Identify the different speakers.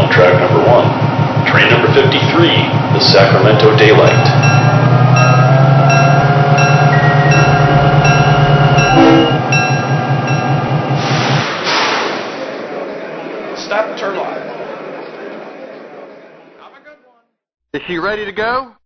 Speaker 1: on track number 1. Train number 53, the Sacramento Daylight.
Speaker 2: Stop and turn off.
Speaker 3: Is she ready to go?